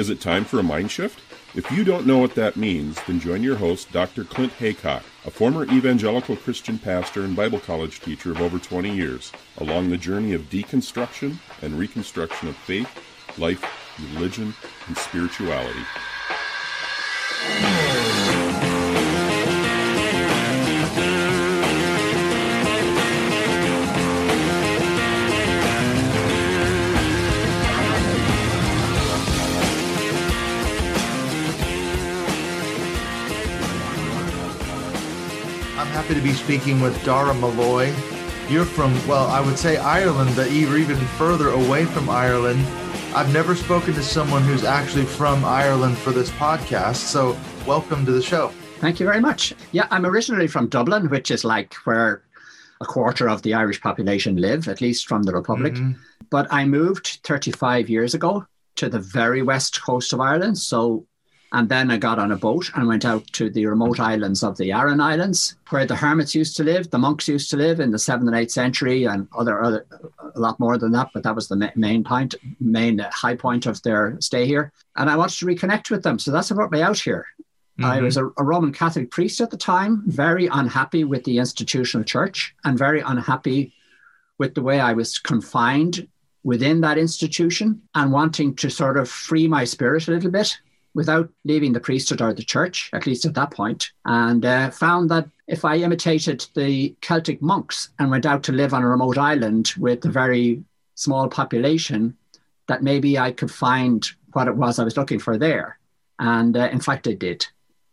Is it time for a mind shift? If you don't know what that means, then join your host, Dr. Clint Haycock, a former evangelical Christian pastor and Bible college teacher of over 20 years, along the journey of deconstruction and reconstruction of faith, life, religion, and spirituality. Happy to be speaking with Dara Malloy. You're from, well, I would say Ireland, but you're even further away from Ireland. I've never spoken to someone who's actually from Ireland for this podcast, so welcome to the show. Thank you very much. Yeah, I'm originally from Dublin, which is like where a quarter of the Irish population live, at least from the Republic. Mm-hmm. But I moved 35 years ago to the very west coast of Ireland, and then I got on a boat and went out to the remote islands of the Aran Islands, where the hermits used to live, the monks used to live in the 7th and 8th century, and other a lot more than that, but that was the main high point of their stay here. And I wanted to reconnect with them, so that's what brought me out here. Mm-hmm. I was a Roman Catholic priest at the time, very unhappy with the institutional church and very unhappy with the way I was confined within that institution and wanting to sort of free my spirit a little bit without leaving the priesthood or the church, at least at that point, and found that if I imitated the Celtic monks and went out to live on a remote island with a very small population, that maybe I could find what it was I was looking for there. And in fact, I did.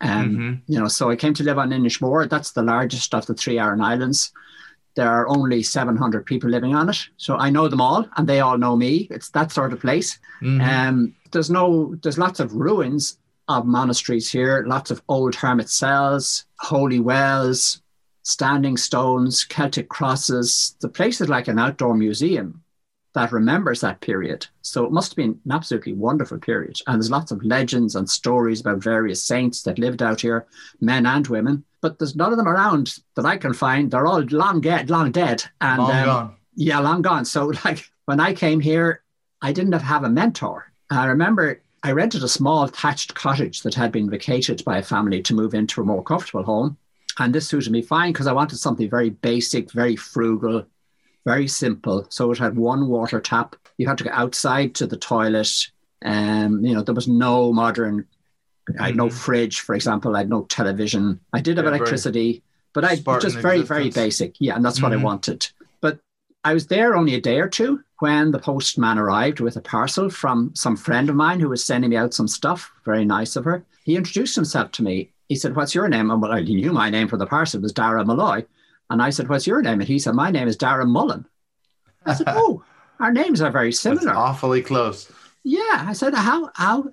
So I came to live on Inishmore. That's the largest of the 3 Aran Islands. There are only 700 people living on it. So I know them all and they all know me. It's that sort of place. Mm-hmm. There's lots of ruins of monasteries here, lots of old hermit cells, holy wells, standing stones, Celtic crosses. The place is like an outdoor museum that remembers that period. So it must have been an absolutely wonderful period. And there's lots of legends and stories about various saints that lived out here, men and women. But there's none of them around that I can find. They're all long dead. And, long gone. Yeah, long gone. So like when I came here, I didn't have a mentor. I remember I rented a small thatched cottage that had been vacated by a family to move into a more comfortable home. And this suited me fine because I wanted something very basic, very frugal, very simple. So it had one water tap. You had to go outside to the toilet. There was no modern, I had no fridge, for example. I had no television. I did have electricity, but I just very, very basic. Yeah, and that's what I wanted. But I was there only a day or two when the postman arrived with a parcel from some friend of mine who was sending me out some stuff. Very nice of her. He introduced himself to me. He said, "What's your name?" And he knew my name for the parcel. It was Dara Malloy. And I said, "What's your name?" And he said, "My name is Dara Mullen." I said, "Oh, our names are very similar." That's awfully close. Yeah. I said, how,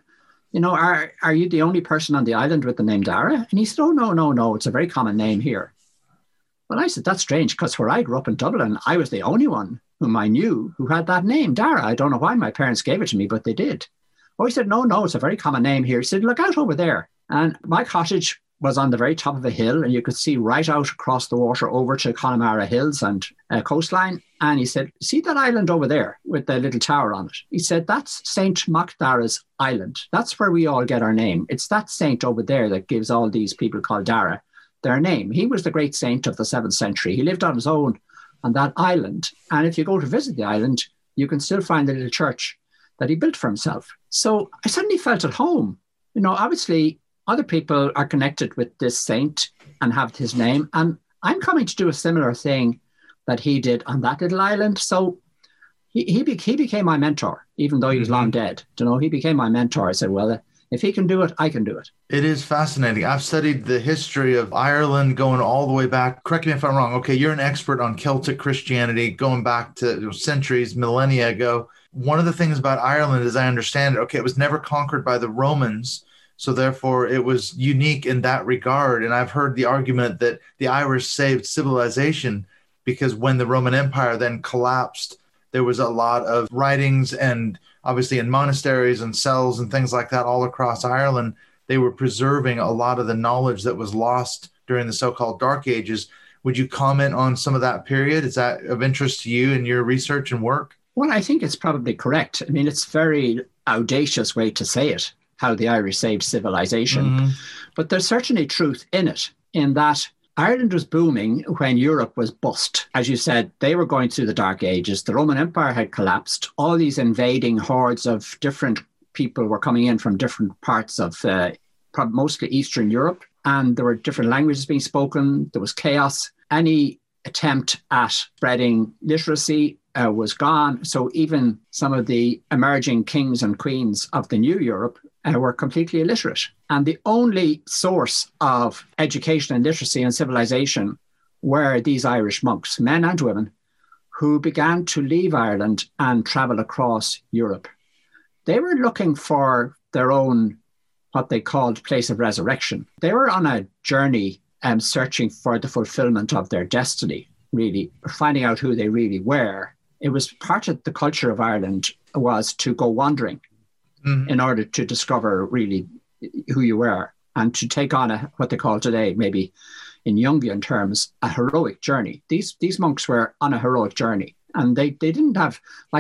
are you the only person on the island with the name Dara? And he said, "Oh, no. It's a very common name here." Well, I said, "That's strange because where I grew up in Dublin, I was the only one whom I knew who had that name, Dara. I don't know why my parents gave it to me, but they did." Oh, he said, no, it's a very common name here. He said, "Look out over there." And my cottage was on the very top of a hill and you could see right out across the water over to Connemara Hills and coastline. And he said, "See that island over there with the little tower on it?" He said, "That's Saint Macdara's Island. That's where we all get our name. It's that saint over there that gives all these people called Dara their name. He was the great saint of the 7th century. He lived on his own on that island. And if you go to visit the island, you can still find the little church that he built for himself." So I suddenly felt at home. Obviously other people are connected with this saint and have his name. And I'm coming to do a similar thing that he did on that little island. So he became my mentor, even though he was long dead. He became my mentor. I said, well, if he can do it, I can do it. It is fascinating. I've studied the history of Ireland going all the way back. Correct me if I'm wrong. Okay, you're an expert on Celtic Christianity going back to centuries, millennia ago. One of the things about Ireland, as I understand it, it was never conquered by the Romans. So therefore, it was unique in that regard. And I've heard the argument that the Irish saved civilization because when the Roman Empire then collapsed, there was a lot of writings and obviously in monasteries and cells and things like that all across Ireland, they were preserving a lot of the knowledge that was lost during the so-called Dark Ages. Would you comment on some of that period? Is that of interest to you in your research and work? Well, I think it's probably correct. I mean, it's very audacious way to say it, how the Irish saved civilization. But there's certainly truth in it, in that Ireland was booming when Europe was bust. As you said, they were going through the Dark Ages. The Roman Empire had collapsed. All these invading hordes of different people were coming in from different parts of mostly Eastern Europe. And there were different languages being spoken. There was chaos. Any attempt at spreading literacy was gone. So even some of the emerging kings and queens of the new Europe were completely illiterate. And the only source of education and literacy and civilization were these Irish monks, men and women, who began to leave Ireland and travel across Europe. They were looking for their own, what they called place of resurrection. They were on a journey searching for the fulfillment of their destiny, really, finding out who they really were. It was part of the culture of Ireland was to go wandering in order to discover really who you were and to take on what they call today, maybe in Jungian terms, a heroic journey. These monks were on a heroic journey, and they didn't have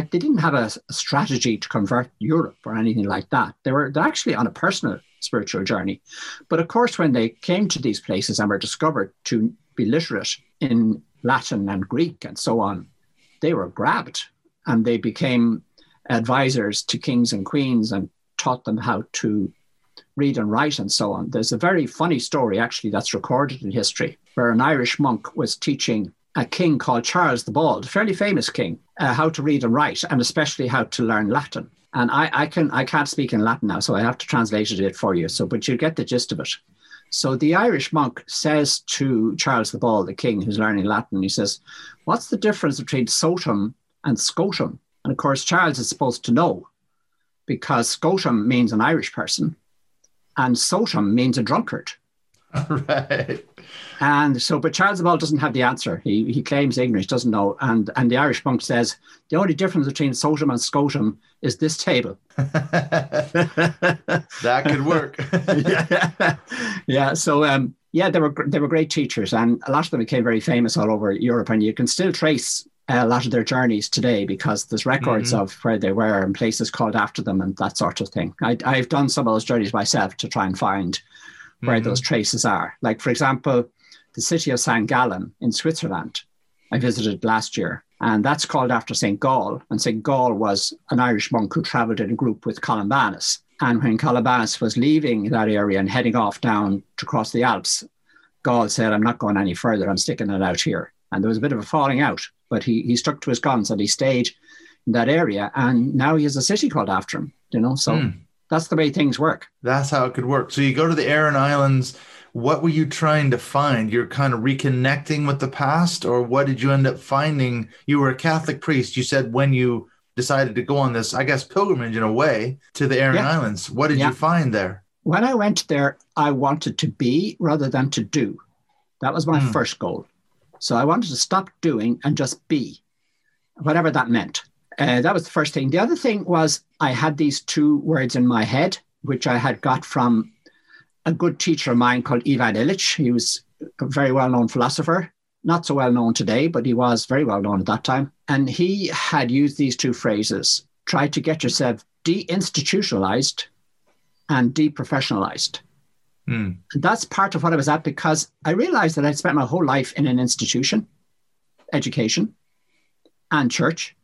a strategy to convert Europe or anything like that. They're actually on a personal spiritual journey. But of course, when they came to these places and were discovered to be literate in Latin and Greek and so on, they were grabbed and they became advisors to kings and queens and taught them how to read and write and so on. There's a very funny story actually that's recorded in history where an Irish monk was teaching a king called Charles the Bald, a fairly famous king, how to read and write, and especially how to learn Latin. And I can't speak in Latin now, so I have to translate it for you. But you'll get the gist of it. So the Irish monk says to Charles the Bald, the king who's learning Latin, he says, "What's the difference between sotum and scotum?" And of course, Charles is supposed to know, because scotum means an Irish person and sotum means a drunkard. Right. And so, but Charles the Bald doesn't have the answer. He claims ignorance, doesn't know. And the Irish monk says, the only difference between sotum and scotum is this table. That could work. Yeah. So, they were great teachers, and a lot of them became very famous all over Europe. And you can still trace a lot of their journeys today because there's records of where they were and places called after them and that sort of thing. I've done some of those journeys myself to try and find where those traces are. Like, for example, the city of St. Gallen in Switzerland, I visited last year, and that's called after St. Gall. And St. Gall was an Irish monk who traveled in a group with Columbanus. And when Columbanus was leaving that area and heading off down to cross the Alps, Gall said, "I'm not going any further, I'm sticking it out here." And there was a bit of a falling out, but he stuck to his guns and he stayed in that area. And now he has a city called after him, so that's the way things work. That's how it could work. So you go to the Aran Islands. What were you trying to find? You're kind of reconnecting with the past, or what did you end up finding? You were a Catholic priest. You said when you decided to go on this, I guess, pilgrimage in a way to the Aran Islands. What did you find there? When I went there, I wanted to be rather than to do. That was my first goal. So I wanted to stop doing and just be, whatever that meant. That was the first thing. The other thing was I had these two words in my head, which I had got from a good teacher of mine called Ivan Illich. He was a very well-known philosopher, not so well-known today, but he was very well-known at that time. And he had used these two phrases: try to get yourself deinstitutionalized and deprofessionalized. And that's part of what I was at, because I realized that I'd spent my whole life in an institution, education and church.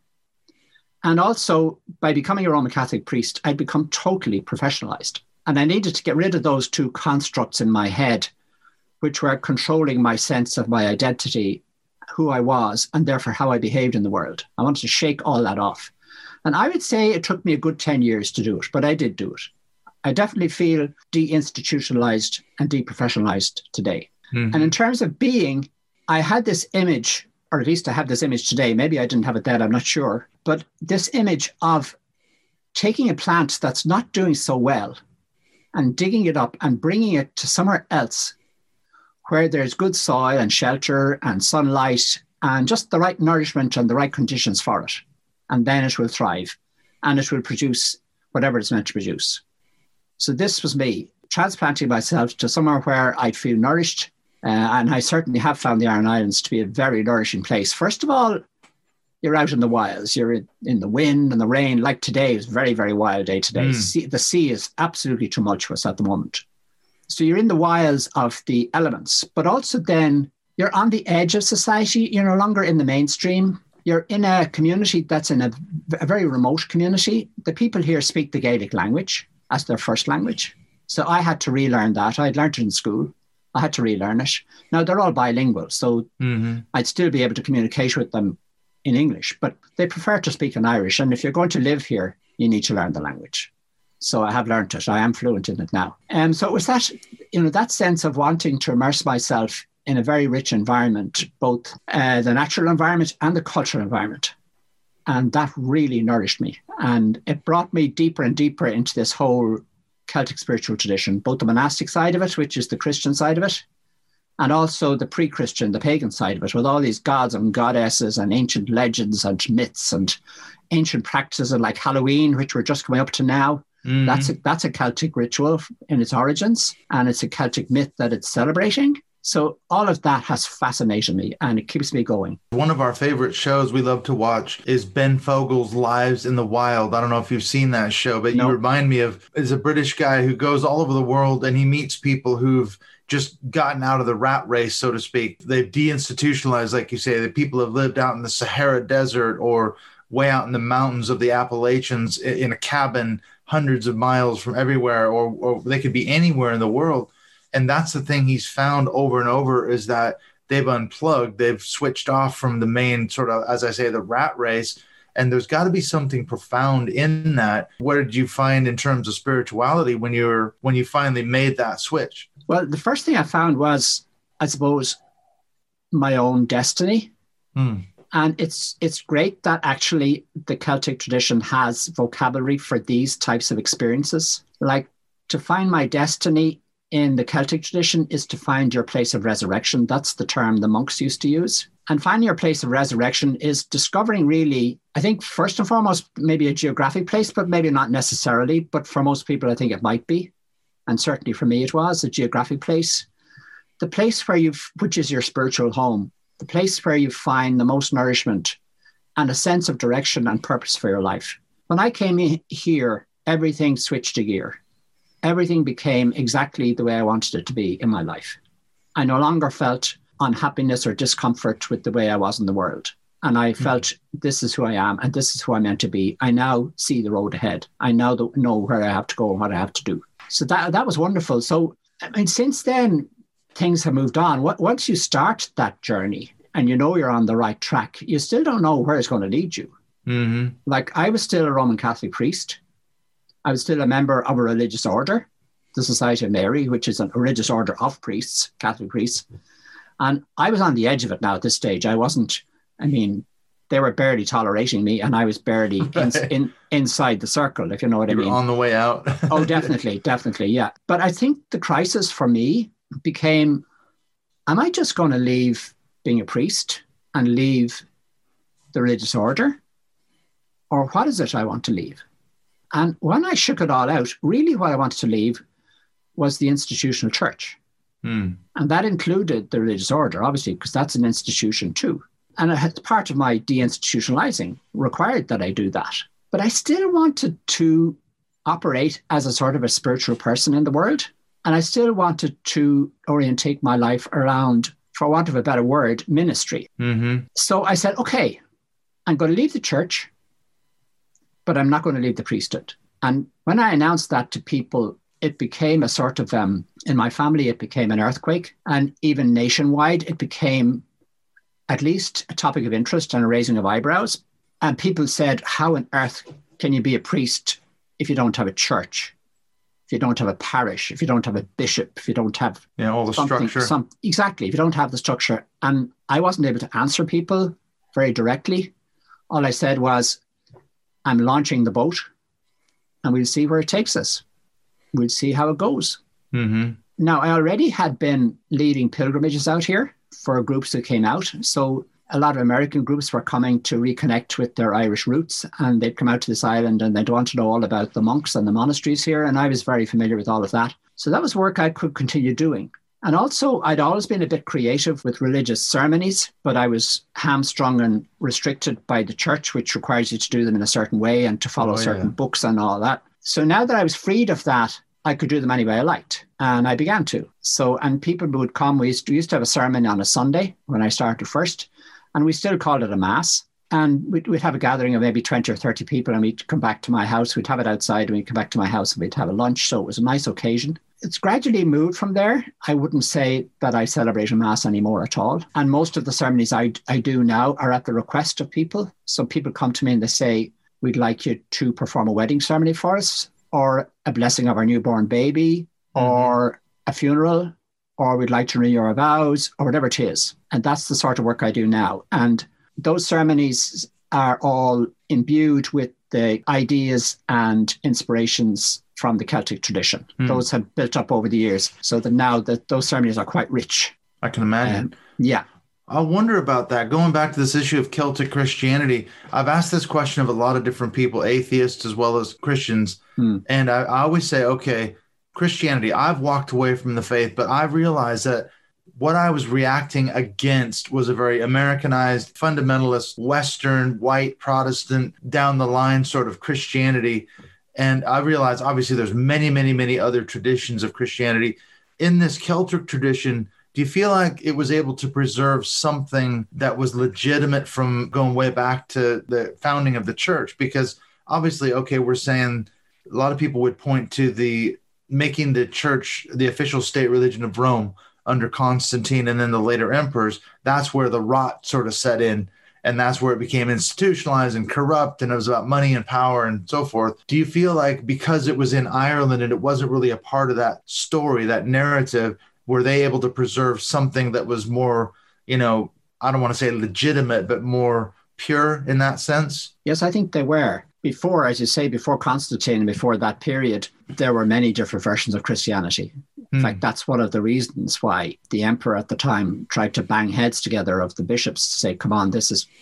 And also, by becoming a Roman Catholic priest, I'd become totally professionalized. And I needed to get rid of those two constructs in my head, which were controlling my sense of my identity, who I was, and therefore how I behaved in the world. I wanted to shake all that off. And I would say it took me a good 10 years to do it, but I did do it. I definitely feel deinstitutionalized and deprofessionalized today. And in terms of being, I had this image, or at least I have this image today. Maybe I didn't have it then, I'm not sure. But this image of taking a plant that's not doing so well and digging it up and bringing it to somewhere else where there's good soil and shelter and sunlight and just the right nourishment and the right conditions for it. And then it will thrive and it will produce whatever it's meant to produce. So this was me transplanting myself to somewhere where I'd feel nourished. And I certainly have found the Aran Islands to be a very nourishing place. First of all, you're out in the wilds, you're in the wind and the rain. Like today is very, very wild day today. The sea is absolutely tumultuous at the moment. So you're in the wilds of the elements, but also then you're on the edge of society. You're no longer in the mainstream. You're in a community that's in a very remote community. The people here speak the Gaelic language as their first language. So I had to relearn that. I'd learned it in school. I had to relearn it. Now they're all bilingual, so I'd still be able to communicate with them in English, but they prefer to speak in Irish. And if you're going to live here, you need to learn the language. So I have learned it. I am fluent in it now. So it was that, that sense of wanting to immerse myself in a very rich environment, both the natural environment and the cultural environment. And that really nourished me. And it brought me deeper and deeper into this whole Celtic spiritual tradition, both the monastic side of it, which is the Christian side of it, and also the pre-Christian, the pagan side of it, with all these gods and goddesses and ancient legends and myths and ancient practices like Halloween, which we're just coming up to now. That's a Celtic ritual in its origins, and it's a Celtic myth that it's celebrating. So all of that has fascinated me, and it keeps me going. One of our favorite shows we love to watch is Ben Fogel's Lives in the Wild. I don't know if you've seen that show, but you remind me of, is a British guy who goes all over the world and he meets people who've just gotten out of the rat race, so to speak. They've deinstitutionalized, like you say, the people have lived out in the Sahara Desert or way out in the mountains of the Appalachians in a cabin hundreds of miles from everywhere, or they could be anywhere in the world. And that's the thing he's found over and over, is that they've unplugged, they've switched off from the main sort of, as I say, the rat race. And there's got to be something profound in that. What did you find in terms of spirituality when you finally made that switch? Well, the first thing I found was, I suppose, my own destiny. And it's great that actually the Celtic tradition has vocabulary for these types of experiences. Like, to find my destiny in the Celtic tradition is to find your place of resurrection. That's the term the monks used to use. And finding your place of resurrection is discovering, really, I think, first and foremost, maybe a geographic place, but maybe not necessarily. But for most people, I think it might be. And certainly for me, it was a geographic place. The place which is your spiritual home, the place where you find the most nourishment and a sense of direction and purpose for your life. When I came in here, everything switched a gear. Everything became exactly the way I wanted it to be in my life. I no longer felt unhappiness or discomfort with the way I was in the world. And I felt, this is who I am and this is who I'm meant to be. I now see the road ahead. I now know where I have to go and what I have to do. So that was wonderful. So, I mean, since then, things have moved on. Once you start that journey and you know you're on the right track, you still don't know where it's going to lead you. Like, I was still a Roman Catholic priest. I was still a member of a religious order, the Society of Mary, which is a religious order of priests, Catholic priests. And I was on the edge of it now at this stage. I wasn't, I mean, they were barely tolerating me and I was barely inside the circle, if you know what I mean. You were on the way out. Oh, definitely, yeah. But I think the crisis for me became, am I just going to leave being a priest and leave the religious order? Or what is it I want to leave? And when I shook it all out, really what I wanted to leave was the institutional church. And that included the religious order, obviously, because that's an institution too. And part of my deinstitutionalizing required that I do that. But I still wanted to operate as a sort of a spiritual person in the world. And I still wanted to orientate my life around, for want of a better word, ministry. So I said, okay, I'm going to leave the church, but I'm not going to leave the priesthood. And when I announced that to people, it became a sort of, in my family, it became an earthquake. And even nationwide, it became at least a topic of interest and a raising of eyebrows. And people said, how on earth can you be a priest if you don't have a church, if you don't have a parish, if you don't have a bishop, if you don't have all the structure? Exactly, if you don't have the structure. And I wasn't able to answer people very directly. All I said was, I'm launching the boat and we'll see where it takes us. We'll see how it goes. Now, I already had been leading pilgrimages out here for groups that came out. So a lot of American groups were coming to reconnect with their Irish roots, and they'd come out to this island and they'd want to know all about the monks and the monasteries here. And I was very familiar with all of that. So that was work I could continue doing. And also, I'd always been a bit creative with religious ceremonies, but I was hamstrung and restricted by the church, which requires you to do them in a certain way and to follow certain books and all that. So now that I was freed of that, I could do them any way I liked. And I began to. So, and people would come. We used to have a sermon on a Sunday when I started first, and we still called it a mass. And we'd have a gathering of maybe 20 or 30 people, and we'd come back to my house. We'd have it outside, and we'd come back to my house, and we'd have a lunch. So it was a nice occasion. It's gradually moved from there. I wouldn't say that I celebrate a mass anymore at all. And most of the ceremonies I do now are at the request of people. So people come to me and they say, we'd like you to perform a wedding ceremony for us, or a blessing of our newborn baby, or a funeral, or we'd like to renew your vows, or whatever it is. And that's the sort of work I do now. And those ceremonies are all imbued with the ideas and inspirations from the Celtic tradition. Those have built up over the years, so that now that those ceremonies are quite rich. I can imagine. Yeah. I wonder about that. Going back to this issue of Celtic Christianity, I've asked this question of a lot of different people, atheists as well as Christians. And I always say, okay, Christianity, I've walked away from the faith, but I've realized that what I was reacting against was a very Americanized, fundamentalist, Western, white, Protestant, down the line sort of Christianity. And I realized, obviously, there's many, many, many other traditions of Christianity. In this Celtic tradition, do you feel like it was able to preserve something that was legitimate from going way back to the founding of the church? Because obviously, okay, we're saying a lot of people would point to the making the church the official state religion of Rome under Constantine and then the later emperors. That's where the rot sort of set in. And that's where it became institutionalized and corrupt, and it was about money and power and so forth. Do you feel like because it was in Ireland and it wasn't really a part of that story, that narrative, were they able to preserve something that was more, I don't want to say legitimate, but more pure in that sense? Yes, I think they were. Before, as you say, before Constantine and before that period, there were many different versions of Christianity. In fact, that's one of the reasons why the emperor at the time tried to bang heads together of the bishops to say, come on, this is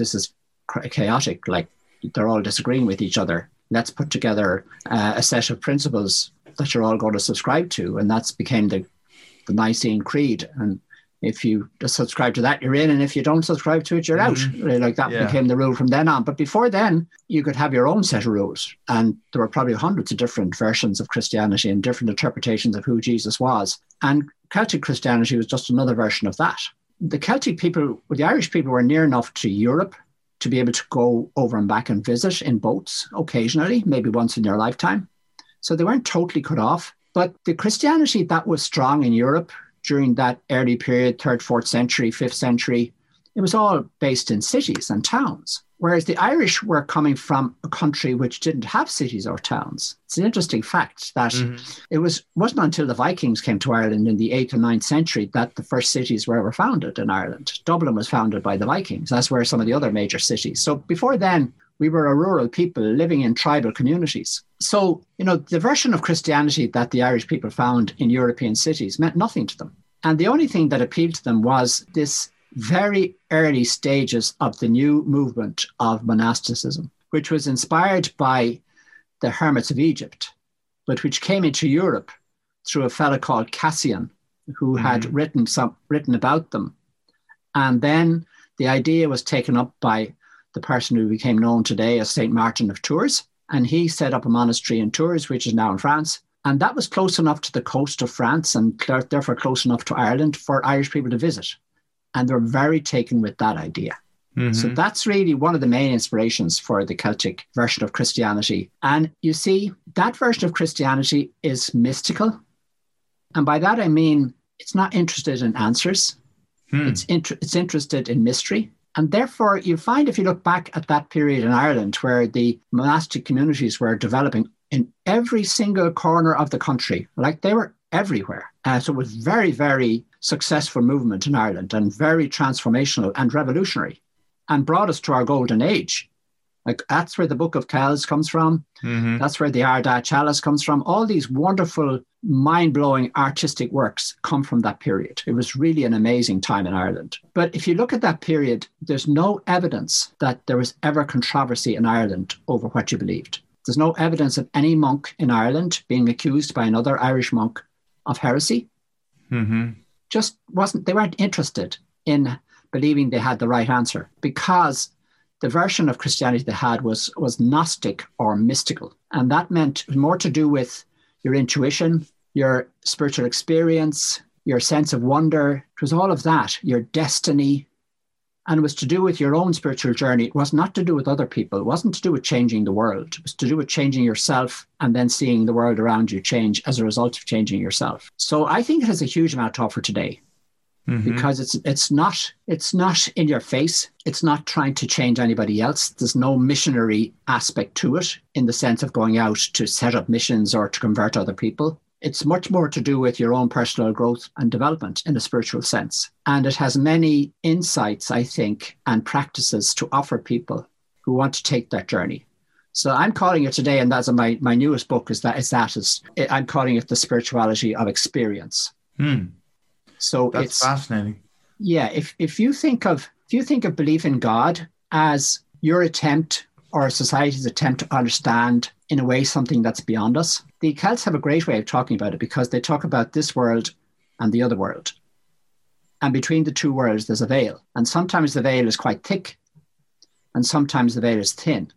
chaotic. Like, they're all disagreeing with each other. Let's put together a set of principles that you're all going to subscribe to. And that's became the Nicene Creed. And if you subscribe to that, you're in. And if you don't subscribe to it, you're out. Like that became the rule from then on. But before then, you could have your own set of rules. And there were probably hundreds of different versions of Christianity and different interpretations of who Jesus was. And Celtic Christianity was just another version of that. The Celtic people, the Irish people, were near enough to Europe to be able to go over and back and visit in boats occasionally, maybe once in your lifetime. So they weren't totally cut off. But the Christianity that was strong in Europe during that early period, 3rd, 4th century, 5th century, it was all based in cities and towns. Whereas the Irish were coming from a country which didn't have cities or towns. It's an interesting fact that it wasn't until the Vikings came to Ireland in the 8th or 9th century that the first cities were ever founded in Ireland. Dublin was founded by the Vikings. That's where some of the other major cities. So before then, we were a rural people living in tribal communities. So, the version of Christianity that the Irish people found in European cities meant nothing to them. And the only thing that appealed to them was this very early stages of the new movement of monasticism, which was inspired by the hermits of Egypt, but which came into Europe through a fellow called Cassian, who had written about them. And then the idea was taken up by the person who became known today as St. Martin of Tours. And he set up a monastery in Tours, which is now in France. And that was close enough to the coast of France and therefore close enough to Ireland for Irish people to visit. And they're very taken with that idea. So that's really one of the main inspirations for the Celtic version of Christianity. And you see, that version of Christianity is mystical. And by that, I mean, it's not interested in answers. It's interested in mystery. And therefore, you find if you look back at that period in Ireland where the monastic communities were developing in every single corner of the country, like they were everywhere. So it was very, very successful movement in Ireland and very transformational and revolutionary and brought us to our golden age. Like that's where the Book of Kells comes from. That's where the Ardagh Chalice comes from. All these wonderful, mind-blowing artistic works come from that period. It was really an amazing time in Ireland. But if you look at that period, there's no evidence that there was ever controversy in Ireland over what you believed. There's no evidence of any monk in Ireland being accused by another Irish monk of heresy. Just they weren't interested in believing they had the right answer, because the version of Christianity they had was Gnostic or mystical. And that meant more to do with your intuition, your spiritual experience, your sense of wonder. It was all of that, your destiny. And it was to do with your own spiritual journey. It was not to do with other people. It wasn't to do with changing the world. It was to do with changing yourself and then seeing the world around you change as a result of changing yourself. So I think it has a huge amount to offer today, because it's not in your face. It's not trying to change anybody else. There's no missionary aspect to it in the sense of going out to set up missions or to convert other people. It's much more to do with your own personal growth and development in a spiritual sense. And it has many insights, I think, and practices to offer people who want to take that journey. So I'm calling it today, and that's my newest book, I'm calling it The Spirituality of Experience. So that's fascinating. Yeah. If you think of belief in God as your attempt or society's attempt to understand in a way something that's beyond us, the Celts have a great way of talking about it, because they talk about this world and the other world. And between the two worlds, there's a veil. And sometimes the veil is quite thick, and sometimes the veil is thin.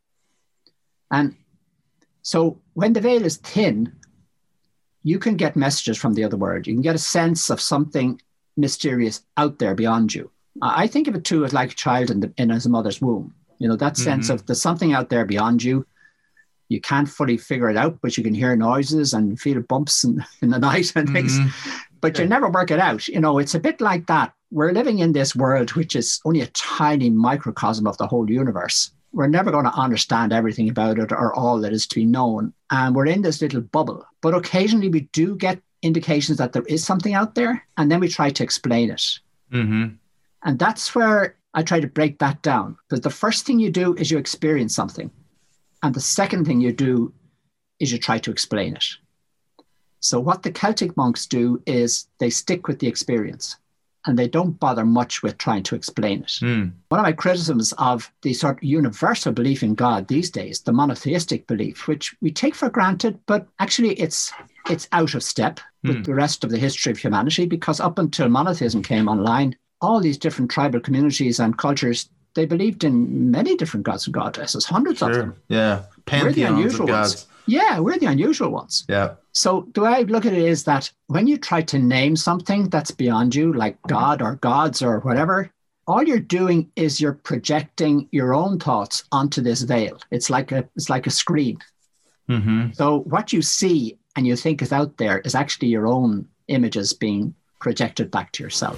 And so when the veil is thin, you can get messages from the other world. You can get a sense of something mysterious out there beyond you. I think of it too as like a child in his mother's womb. You know, that sense of there's something out there beyond you. You can't fully figure it out, but you can hear noises and feel bumps in the night and things, but you never work it out. You know, it's a bit like that. We're living in this world, which is only a tiny microcosm of the whole universe. We're never going to understand everything about it or all that is to be known. And we're in this little bubble. But occasionally we do get indications that there is something out there, and then we try to explain it. And that's where I try to break that down. Because the first thing you do is you experience something. And the second thing you do is you try to explain it. So what the Celtic monks do is they stick with the experience, and they don't bother much with trying to explain it. One of my criticisms of the sort of universal belief in God these days, the monotheistic belief, which we take for granted, but actually it's out of step with the rest of the history of humanity, because up until monotheism came online, all these different tribal communities and cultures, they believed in many different gods and goddesses, hundreds of them. Yeah, pantheons of gods. Yeah, we're the unusual ones. Yeah. So the way I look at it is that when you try to name something that's beyond you, like God or gods or whatever, all you're doing is you're projecting your own thoughts onto this veil. It's like a screen. So what you see and you think is out there is actually your own images being projected back to yourself.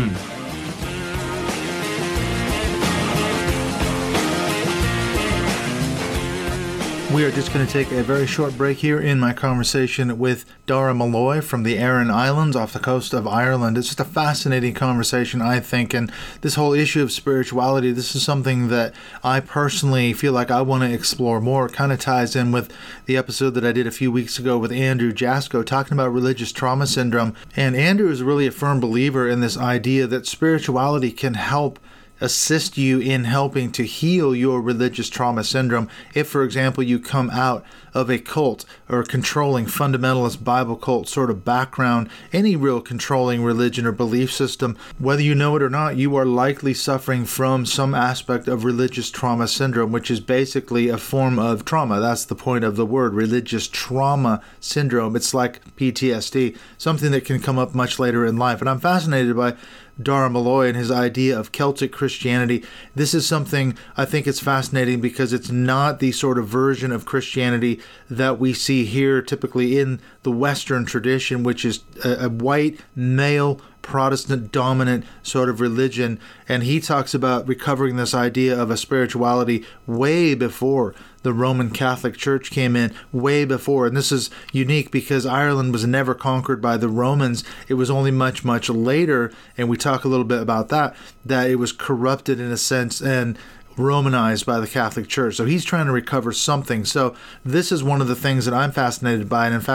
We are just going to take a very short break here in my conversation with Dara Malloy from the Aran Islands off the coast of Ireland. It's just a fascinating conversation, I think, and this whole issue of spirituality, this is something that I personally feel like I want to explore more. It kind of ties in with the episode that I did a few weeks ago with Andrew Jasko talking about religious trauma syndrome. And Andrew is really a firm believer in this idea that spirituality can help assist you in helping to heal your religious trauma syndrome. If, for example, you come out of a cult or a controlling fundamentalist Bible cult sort of background, any real controlling religion or belief system, whether you know it or not, you are likely suffering from some aspect of religious trauma syndrome, which is basically a form of trauma. That's the point of the word, religious trauma syndrome. It's like PTSD, something that can come up much later in life. And I'm fascinated by Dara Malloy and his idea of Celtic Christianity. This is something I think it's fascinating because it's not the sort of version of Christianity that we see here typically in the Western tradition, which is a white, male, Protestant dominant sort of religion. And he talks about recovering this idea of a spirituality way before the Roman Catholic Church came in, way before. And this is unique because Ireland was never conquered by the Romans. It was only much, much later, and we talk a little bit about that it was corrupted in a sense and Romanized by the Catholic Church. So he's trying to recover something. So this is one of the things that I'm fascinated by. And in fact,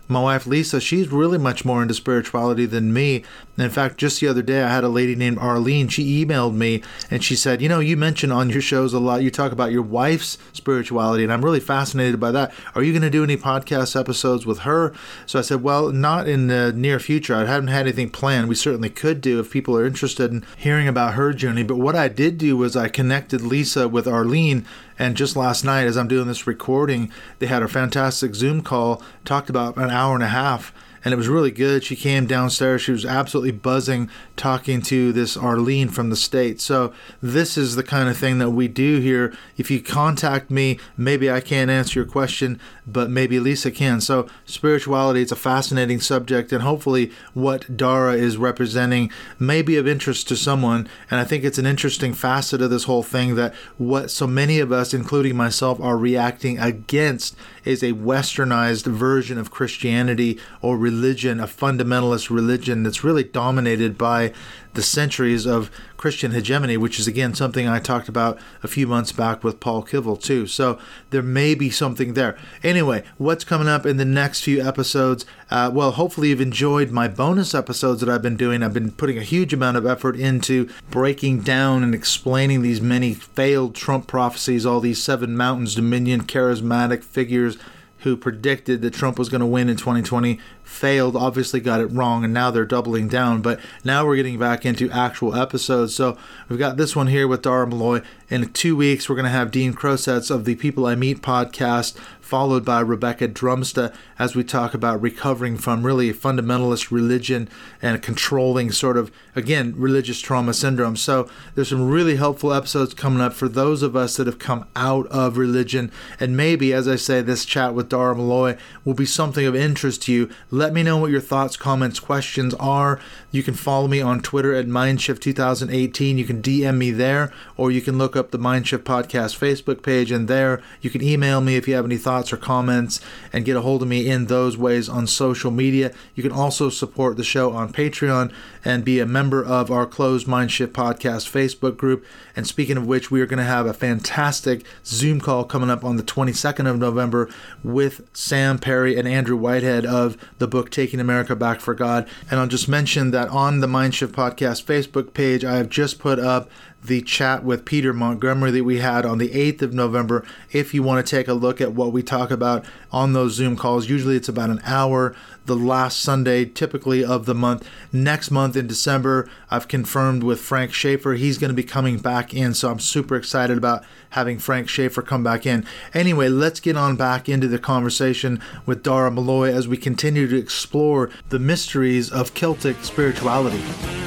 My wife, Lisa, she's really much more into spirituality than me. In fact, just the other day, I had a lady named Arlene. She emailed me and she said, you mention on your shows a lot, you talk about your wife's spirituality, and I'm really fascinated by that. Are you going to do any podcast episodes with her? So I said, well, not in the near future. I haven't had anything planned. We certainly could do if people are interested in hearing about her journey. But what I did do was I connected Lisa with Arlene. And just last night, as I'm doing this recording, they had a fantastic Zoom call, talked about an hour and a half, and it was really good. She came downstairs. She was absolutely buzzing talking to this Arlene from the States. So this is the kind of thing that we do here. If you contact me, maybe I can't answer your question, but maybe Lisa can. So spirituality, it's a fascinating subject, and hopefully what Dara is representing may be of interest to someone. And I think it's an interesting facet of this whole thing that what so many of us, including myself, are reacting against is a westernized version of Christianity or religion, a fundamentalist religion that's really dominated by the centuries of Christian hegemony, which is, again, something I talked about a few months back with Paul Kivel, too. So there may be something there. Anyway, what's coming up in the next few episodes? Well, hopefully you've enjoyed my bonus episodes that I've been doing. I've been putting a huge amount of effort into breaking down and explaining these many failed Trump prophecies, all these Seven Mountains Dominion charismatic figures who predicted that Trump was going to win in 2020, failed, obviously got it wrong, and now they're doubling down. But now we're getting back into actual episodes. So we've got this one here with Dara Malloy. In 2 weeks, we're going to have Dean Crosets of the People I Meet podcast, followed by Rebecca Drumsta, as we talk about recovering from really fundamentalist religion and controlling sort of, again, religious trauma syndrome. So there's some really helpful episodes coming up for those of us that have come out of religion. And maybe, as I say, this chat with Dara Malloy will be something of interest to you. Let me know what your thoughts, comments, questions are. You can follow me on Twitter at Mindshift2018. You can DM me there, or you can look up the Mindshift Podcast Facebook page, and there you can email me if you have any thoughts or comments and get a hold of me in those ways on social media. You can also support the show on Patreon and be a member of our closed Mindshift Podcast Facebook group. And speaking of which, we are going to have a fantastic Zoom call coming up on the 22nd of November with Sam Perry and Andrew Whitehead of the book Taking America Back for God. And I'll just mention that on the Mindshift Podcast Facebook page, I have just put up the chat with Peter Montgomery that we had on the 8th of November. If you want to take a look at what we talk about on those Zoom calls, usually it's about an hour, the last Sunday typically of the month. Next month in December, I've confirmed with Frank Schaefer, he's going to be coming back in, so I'm super excited about having Frank Schaefer come back in. Anyway, let's get on back into the conversation with Dara Malloy as we continue to explore the mysteries of Celtic spirituality.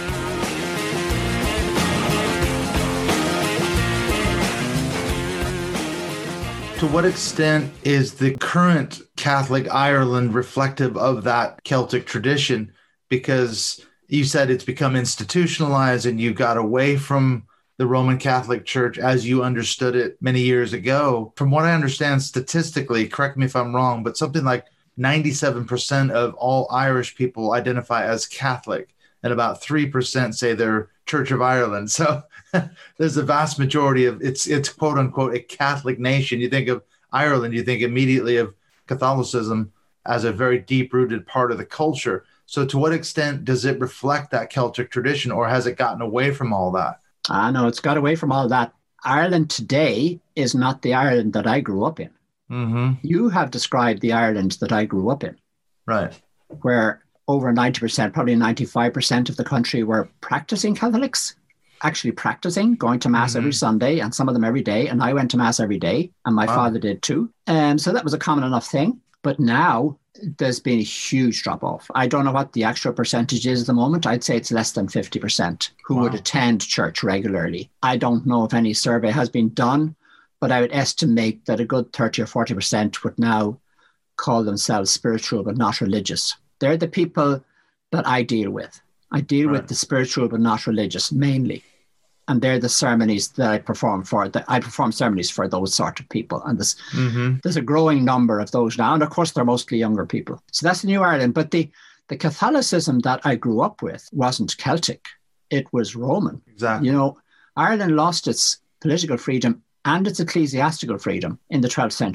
To what extent is the current Catholic Ireland reflective of that Celtic tradition? Because you said it's become institutionalized and you got away from the Roman Catholic Church as you understood it many years ago. From what I understand statistically, correct me if I'm wrong, but something like 97% of all Irish people identify as Catholic, and about 3% say they're Church of Ireland. So there's a vast majority of it's quote unquote a Catholic nation. You think of Ireland, you think immediately of Catholicism as a very deep rooted part of the culture. So to what extent does it reflect that Celtic tradition, or has it gotten away from all that? No, it's got away from all that. Ireland today is not the Ireland that I grew up in. Mm-hmm. You have described the Ireland that I grew up in. Right. Where over 90%, probably 95% of the country were practicing Catholics, actually practicing, going to Mass every Sunday, and some of them every day. And I went to Mass every day, and my father did too. So that was a common enough thing. But now there's been a huge drop off. I don't know what the actual percentage is at the moment. I'd say it's less than 50% who would attend church regularly. I don't know if any survey has been done, but I would estimate that a good 30 or 40% would now call themselves spiritual but not religious. They're the people that I deal with. I deal with the spiritual but not religious mainly. And they're the ceremonies that I perform for. I perform ceremonies for those sort of people. And there's a growing number of those now. And of course, they're mostly younger people. So that's the New Ireland. But the Catholicism that I grew up with wasn't Celtic. It was Roman. Exactly. You know, Ireland lost its political freedom and its ecclesiastical freedom in the 12th century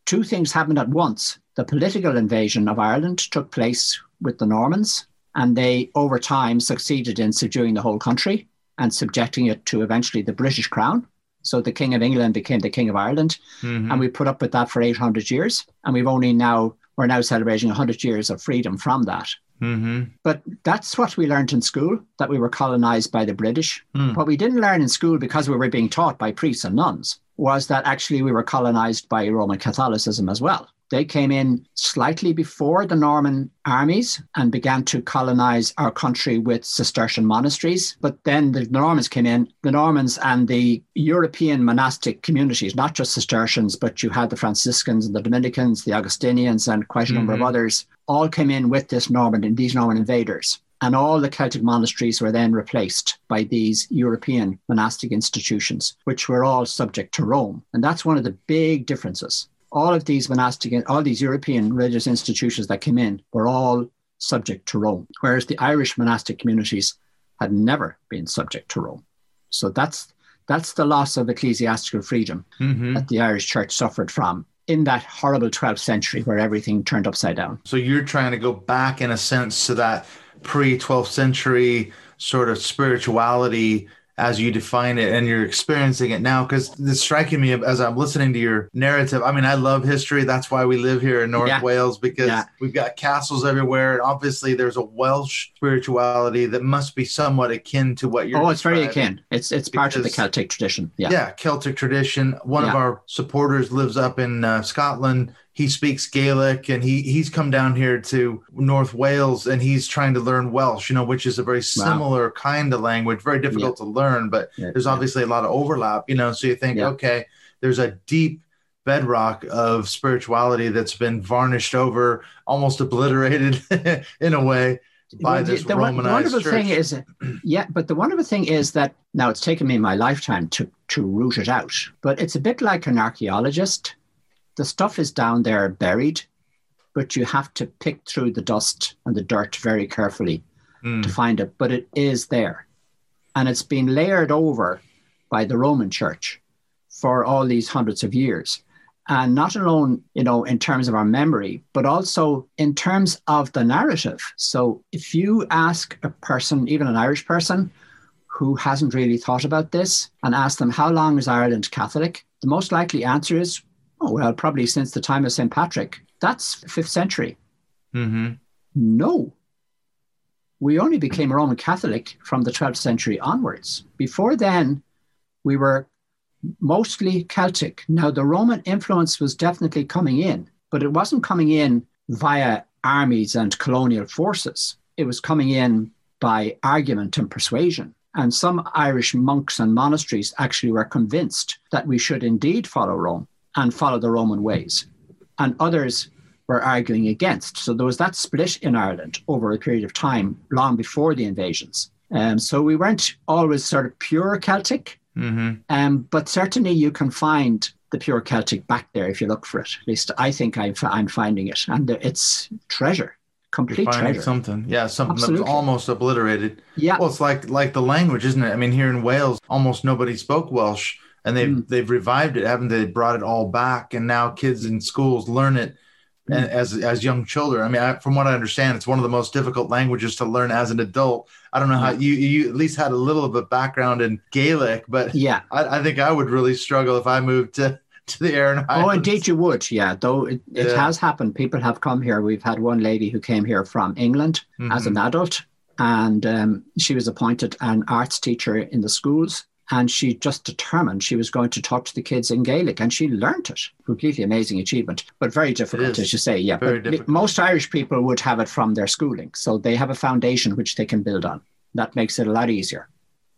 two things happened at once. The political invasion of Ireland took place with the Normans, and they, over time, succeeded in subduing the whole country and subjecting it to eventually the British crown. So the King of England became the King of Ireland, and we put up with that for 800 years. And we're now celebrating 100 years of freedom from that. But that's what we learned in school, that we were colonized by the British. What we didn't learn in school, because we were being taught by priests and nuns, was that actually we were colonized by Roman Catholicism as well. They came in slightly before the Norman armies and began to colonize our country with Cistercian monasteries. But then the Normans came in, the Normans and the European monastic communities, not just Cistercians, but you had the Franciscans and the Dominicans, the Augustinians, and quite a number of others, all came in with these Norman invaders. And all the Celtic monasteries were then replaced by these European monastic institutions, which were all subject to Rome. And that's one of the big differences. All these European religious institutions that came in were all subject to Rome, whereas the Irish monastic communities had never been subject to Rome. So that's the loss of ecclesiastical freedom that the Irish Church suffered from in that horrible 12th century where everything turned upside down. So you're trying to go back, in a sense, to that pre-12th century sort of spirituality as you define it, and you're experiencing it now, because it's striking me as I'm listening to your narrative. I mean, I love history. That's why we live here in North Wales, because we've got castles everywhere. And obviously there's a Welsh spirituality that must be somewhat akin to what you're it's very akin. It's part of the Celtic tradition. Yeah, Celtic tradition. One of our supporters lives up in Scotland. He speaks Gaelic, and he's come down here to North Wales, and he's trying to learn Welsh, which is a very similar kind of language, very difficult to learn, but there's obviously a lot of overlap, so you think, okay, there's a deep bedrock of spirituality that's been varnished over, almost obliterated in a way by this Romanized church. Thing is, but the wonderful thing is that now it's taken me my lifetime to root it out, but it's a bit like an archaeologist. The stuff is down there buried, but you have to pick through the dust and the dirt very carefully to find it. But it is there. And it's been layered over by the Roman Church for all these hundreds of years. And not alone, in terms of our memory, but also in terms of the narrative. So if you ask a person, even an Irish person, who hasn't really thought about this, and ask them, how long is Ireland Catholic? The most likely answer is, probably since the time of St. Patrick. That's 5th century. No. We only became Roman Catholic from the 12th century onwards. Before then, we were mostly Celtic. Now, the Roman influence was definitely coming in, but it wasn't coming in via armies and colonial forces. It was coming in by argument and persuasion. And some Irish monks and monasteries actually were convinced that we should indeed follow Rome and follow the Roman ways. And others were arguing against. So there was that split in Ireland over a period of time, long before the invasions. So we weren't always sort of pure Celtic, but certainly you can find the pure Celtic back there if you look for it. At least I think I'm finding it. And it's treasure, complete treasure. Something that was almost obliterated. Yeah. Well, it's like the language, isn't it? I mean, here in Wales, almost nobody spoke Welsh. And they've revived it, haven't they? Brought it all back, and now kids in schools learn it as young children. I mean, from what I understand, it's one of the most difficult languages to learn as an adult. I don't know how you at least had a little of a background in Gaelic, but I think I would really struggle if I moved to the Aran Islands. Oh, indeed you would, though it has happened. People have come here. We've had one lady who came here from England as an adult, and she was appointed an arts teacher in the schools. And she just determined she was going to talk to the kids in Gaelic, and she learnt it. Completely amazing achievement, but very difficult, as you say. Yeah, but most Irish people would have it from their schooling, so they have a foundation which they can build on. That makes it a lot easier.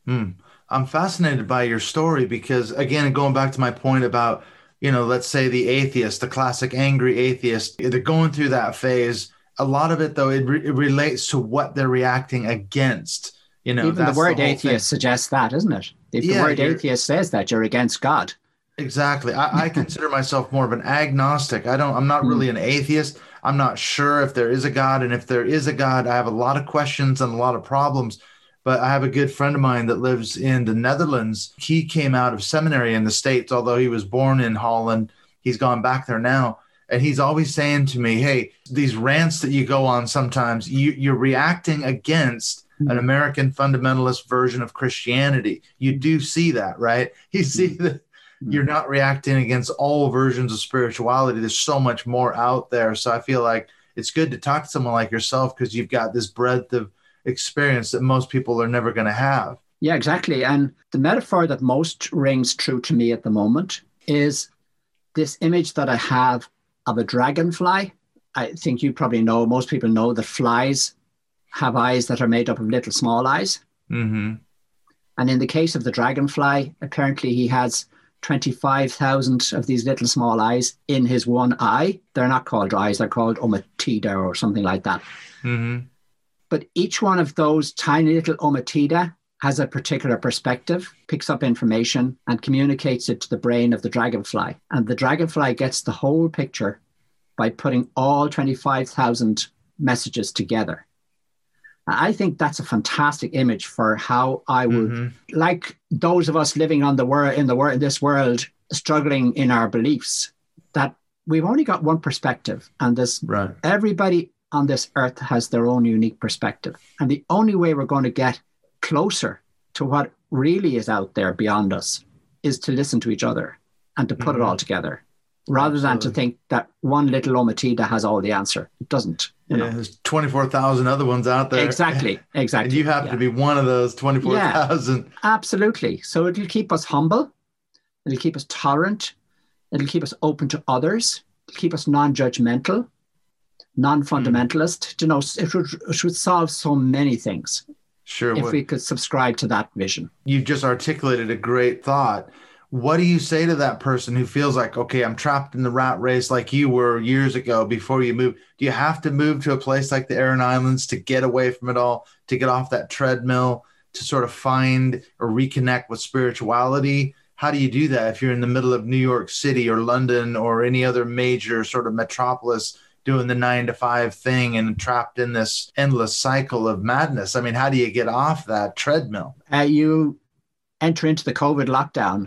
I'm fascinated by your story because, again, going back to my point about, let's say the atheist, the classic angry atheist, they're going through that phase. A lot of it, though, it relates to what they're reacting against. Even the word atheist suggests that, isn't it? If the word atheist says that, you're against God. Exactly. I consider myself more of an agnostic. I'm not really an atheist. I'm not sure if there is a God. And if there is a God, I have a lot of questions and a lot of problems. But I have a good friend of mine that lives in the Netherlands. He came out of seminary in the States, although he was born in Holland. He's gone back there now. And he's always saying to me, hey, these rants that you go on sometimes, you're reacting against an American fundamentalist version of Christianity. You do see that, right? You see that you're not reacting against all versions of spirituality. There's so much more out there. So I feel like it's good to talk to someone like yourself because you've got this breadth of experience that most people are never going to have. Yeah, exactly. And the metaphor that most rings true to me at the moment is this image that I have of a dragonfly. I think you probably know, most people know that flies have eyes that are made up of little small eyes. Mm-hmm. And in the case of the dragonfly, apparently he has 25,000 of these little small eyes in his one eye. They're not called eyes, they're called ommatidia or something like that. Mm-hmm. But each one of those tiny little ommatidia has a particular perspective, picks up information and communicates it to the brain of the dragonfly. And the dragonfly gets the whole picture by putting all 25,000 messages together. I think that's a fantastic image for how I would, like those of us living on in this world, struggling in our beliefs, that we've only got one perspective, and everybody on this earth has their own unique perspective. And the only way we're going to get closer to what really is out there beyond us is to listen to each other and to put it all together, rather than to think that one little ommatidia has all the answer. It doesn't. There's 24,000 other ones out there. Exactly. And you happen to be one of those 24,000. Yeah, absolutely. So it'll keep us humble. It'll keep us tolerant. It'll keep us open to others. It'll keep us non-judgmental, non-fundamentalist. It would solve so many things. Sure. If we could subscribe to that vision. You just articulated a great thought. What do you say to that person who feels like, okay, I'm trapped in the rat race like you were years ago before you moved? Do you have to move to a place like the Aran Islands to get away from it all, to get off that treadmill, to sort of find or reconnect with spirituality? How do you do that if you're in the middle of New York City or London or any other major sort of metropolis doing the 9-to-5 thing and trapped in this endless cycle of madness? I mean, how do you get off that treadmill? You enter into the COVID lockdown.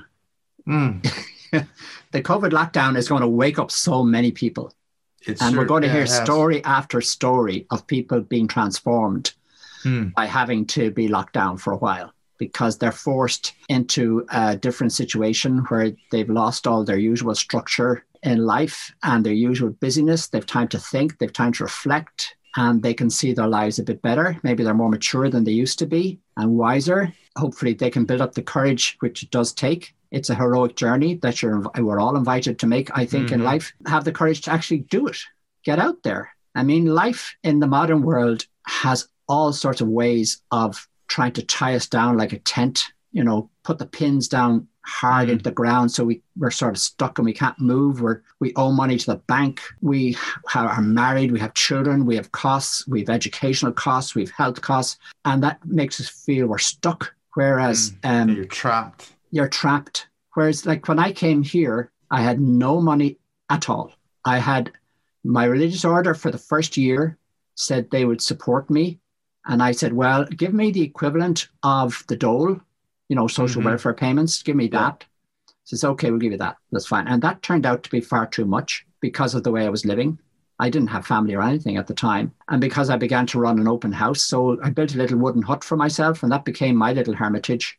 The COVID lockdown is going to wake up so many people. We're going to hear story after story of people being transformed by having to be locked down for a while, because they're forced into a different situation where they've lost all their usual structure in life and their usual busyness. They've time to think, they've time to reflect, and they can see their lives a bit better. Maybe they're more mature than they used to be and wiser. Hopefully they can build up the courage, which it does take. It's a heroic journey that we're all invited to make, I think, in life. Have the courage to actually do it. Get out there. I mean, life in the modern world has all sorts of ways of trying to tie us down like a tent, put the pins down hard into the ground so we're sort of stuck and we can't move. We owe money to the bank. We are married. We have children. We have costs. We have educational costs. We have health costs. And that makes us feel we're stuck. Whereas you're trapped. You're trapped. Whereas like when I came here, I had no money at all. I had my religious order for the first year said they would support me. And I said, well, give me the equivalent of the dole, social welfare payments. Give me that. Says, okay, we'll give you that. That's fine. And that turned out to be far too much because of the way I was living. I didn't have family or anything at the time. And because I began to run an open house, so I built a little wooden hut for myself, and that became my little hermitage.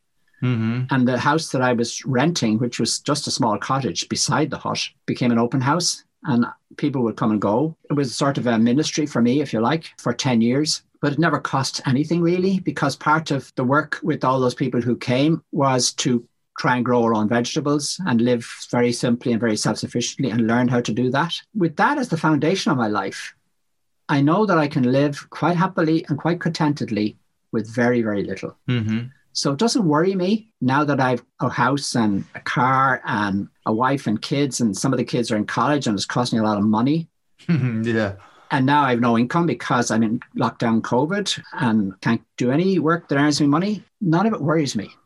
And the house that I was renting, which was just a small cottage beside the hut, became an open house, and people would come and go. It was sort of a ministry for me, if you like, for 10 years. But it never cost anything really, because part of the work with all those people who came was to try and grow our own vegetables and live very simply and very self-sufficiently and learn how to do that. With that as the foundation of my life, I know that I can live quite happily and quite contentedly with very, very little. So it doesn't worry me now that I've a house and a car and a wife and kids, and some of the kids are in college and it's costing a lot of money. Yeah. And now I have no income because I'm in lockdown COVID and can't do any work that earns me money. None of it worries me.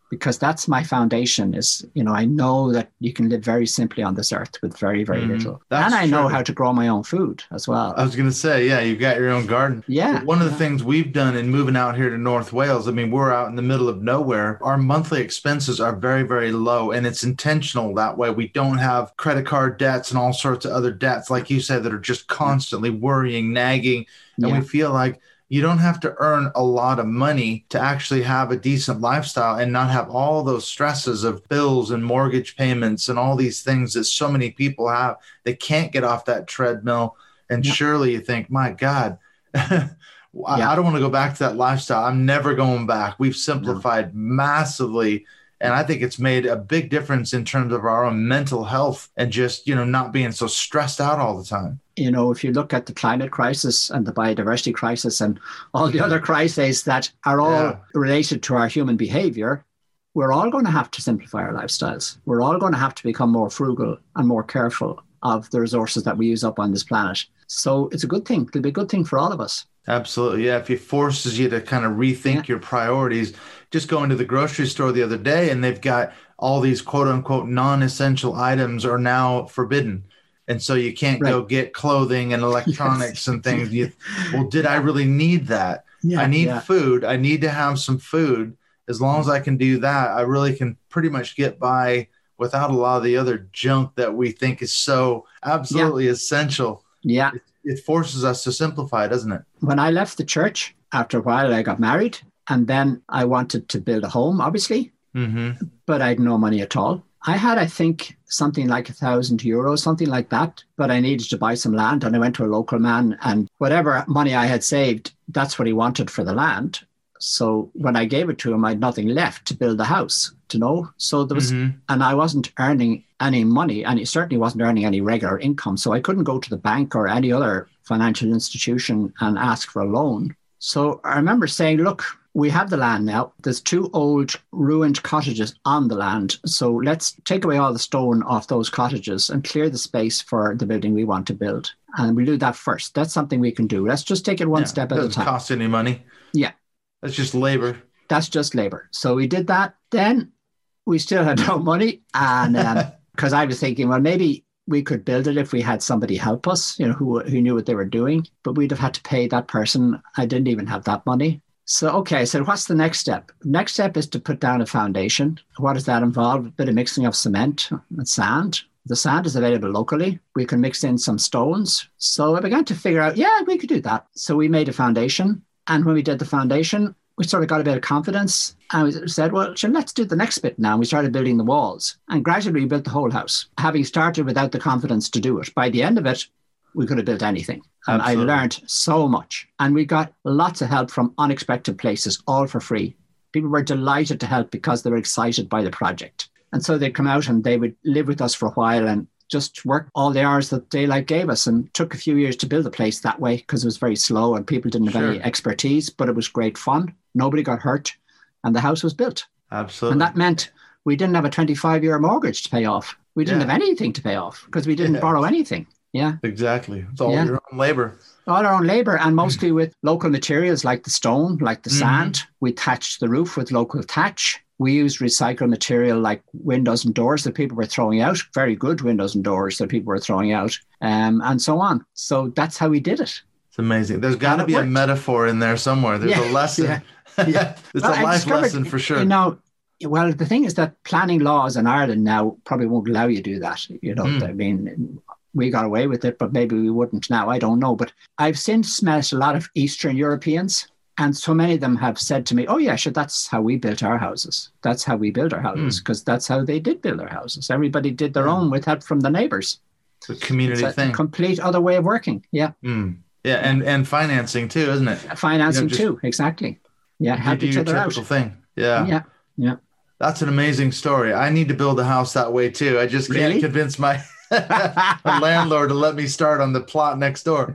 because that's my foundation is, I know that you can live very simply on this earth with very, very little. And I know how to grow my own food as well. I was going to say, yeah, you've got your own garden. Yeah. But one of the things we've done in moving out here to North Wales, I mean, we're out in the middle of nowhere. Our monthly expenses are very, very low, and it's intentional that way. We don't have credit card debts and all sorts of other debts, like you said, that are just constantly worrying, nagging. And we feel like you don't have to earn a lot of money to actually have a decent lifestyle and not have all those stresses of bills and mortgage payments and all these things that so many people have. They can't get off that treadmill. And surely you think, my God, I don't want to go back to that lifestyle. I'm never going back. We've simplified massively. And I think it's made a big difference in terms of our own mental health and just, not being so stressed out all the time. If you look at the climate crisis and the biodiversity crisis and all the other crises that are all related to our human behavior, we're all going to have to simplify our lifestyles. We're all going to have to become more frugal and more careful of the resources that we use up on this planet. So it's a good thing. It'll be a good thing for all of us. Absolutely. Yeah. If it forces you to kind of rethink your priorities, just going to the grocery store the other day and they've got all these quote unquote non-essential items are now forbidden. And so you can't go get clothing and electronics and things. Did I really need that? I need food. I need to have some food. As long as I can do that, I really can pretty much get by without a lot of the other junk that we think is so absolutely essential. Yeah. It forces us to simplify, doesn't it? When I left the church, after a while, I got married. And then I wanted to build a home, obviously. But I had no money at all. I had, I think, something like €1,000, something like that. But I needed to buy some land. And I went to a local man. And whatever money I had saved, that's what he wanted for the land. So when I gave it to him, I had nothing left to build the house, So there was, and I wasn't earning any money, and he certainly wasn't earning any regular income. So I couldn't go to the bank or any other financial institution and ask for a loan. So I remember saying, look, we have the land now. There's 2 old ruined cottages on the land. So let's take away all the stone off those cottages and clear the space for the building we want to build. And we'll do that first. That's something we can do. Let's just take it one step at a time. Doesn't cost any money. Yeah. That's just labor. That's just labor. So we did that. Then we still had no money. And because I was thinking, well, maybe we could build it if we had somebody help us, who knew what they were doing. But we'd have had to pay that person. I didn't even have that money. So, okay, so what's the next step? Next step is to put down a foundation. What does that involve? A bit of mixing of cement and sand. The sand is available locally. We can mix in some stones. So I began to figure out, we could do that. So we made a foundation. And when we did the foundation, we sort of got a bit of confidence. And we said, well, let's do the next bit now. And we started building the walls. And gradually we built the whole house, having started without the confidence to do it. By the end of it, we could have built anything. And Absolutely. I learned so much. And we got lots of help from unexpected places, all for free. People were delighted to help because they were excited by the project. And so they'd come out and they would live with us for a while and just work all the hours that daylight gave us. And it took a few years to build the place that way because it was very slow and people didn't have any expertise, but it was great fun. Nobody got hurt and the house was built. Absolutely. And that meant we didn't have a 25-year mortgage to pay off. We didn't have anything to pay off because we didn't borrow anything. Yeah, exactly. It's all your own labor. All our own labor, and mostly with local materials like the stone, like the sand. We thatched the roof with local thatch. We used recycled material like windows and doors that people were throwing out, very good windows and doors that people were throwing out, and so on. So that's how we did it. It's amazing. There's got to be a metaphor in there somewhere. There's a lesson. It's a life lesson for sure. Well, the thing is that planning laws in Ireland now probably won't allow you to do that. I mean, we got away with it, but maybe we wouldn't now. I don't know. But I've since met a lot of Eastern Europeans, and so many of them have said to me, oh, yeah, sure, that's how we built our houses. That's how we build our houses, because that's how they did build their houses. Everybody did their own with help from the neighbors. It's a community thing. A complete other way of working. Yeah. Yeah, and financing too, isn't it? Financing too, exactly. Yeah, help each other out. Thing. Yeah. That's an amazing story. I need to build a house that way too. I just can't convince my landlord to let me start on the plot next door.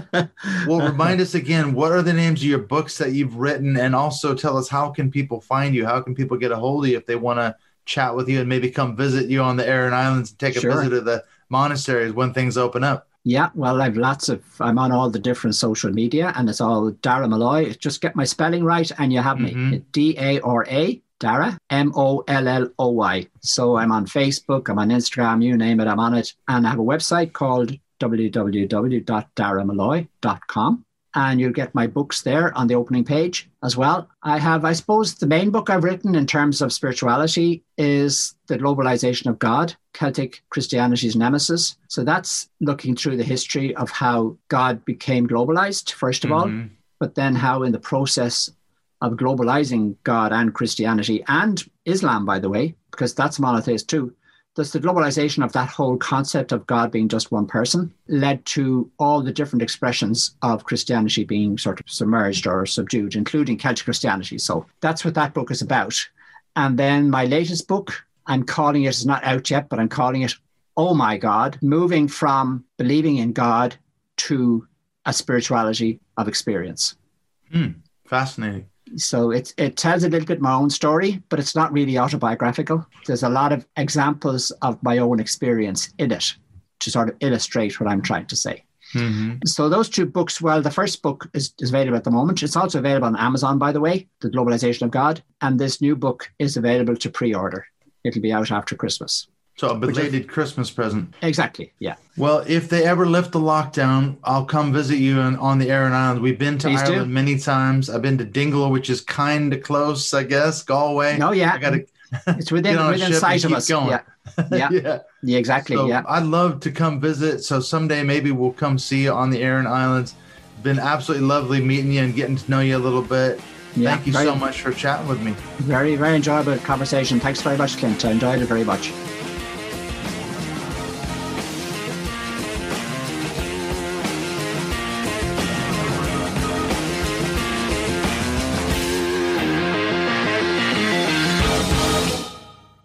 Well, remind us again, what are the names of your books that you've written? And also tell us, how can people find you? How can people get a hold of you if they want to chat with you and maybe come visit you on the Aran Islands and take a visit of the monasteries when things open up? Yeah, well, I'm on all the different social media and it's all Dara Malloy. Just get my spelling right and you have me. Dara Dara, Molloy. So I'm on Facebook, I'm on Instagram, you name it, I'm on it. And I have a website called www.daramalloy.com. And you'll get my books there on the opening page as well. I suppose, the main book I've written in terms of spirituality is The Globalization of God, Celtic Christianity's Nemesis. So that's looking through the history of how God became globalized, first of all, but then how in the process of globalizing God and Christianity and Islam, by the way, because that's monotheist too, thus the globalization of that whole concept of God being just one person led to all the different expressions of Christianity being sort of submerged or subdued, including Celtic Christianity. So that's what that book is about. And then my latest book, I'm calling it, it's not out yet, but I'm calling it, Oh My God, moving from believing in God to a spirituality of experience. Fascinating. So it tells a little bit my own story, but it's not really autobiographical. There's a lot of examples of my own experience in it to sort of illustrate what I'm trying to say. So those two books, well, the first book is available at the moment. It's also available on Amazon, by the way, The Globalization of God. And this new book is available to pre-order. It'll be out after Christmas. So a belated Christmas present. Exactly, yeah. Well, if they ever lift the lockdown, I'll come visit you on the Aran Islands. We've been to Ireland many times. I've been to Dingle, which is kind of close, I guess. Galway. No, yeah. I gotta it's within sight of us. Going. Yeah, exactly. So yeah. I'd love to come visit. So someday maybe we'll come see you on the Aran Islands. Been absolutely lovely meeting you and getting to know you a little bit. Yeah, Thank you so much for chatting with me. Very, very enjoyable conversation. Thanks very much, Clint. I enjoyed it very much.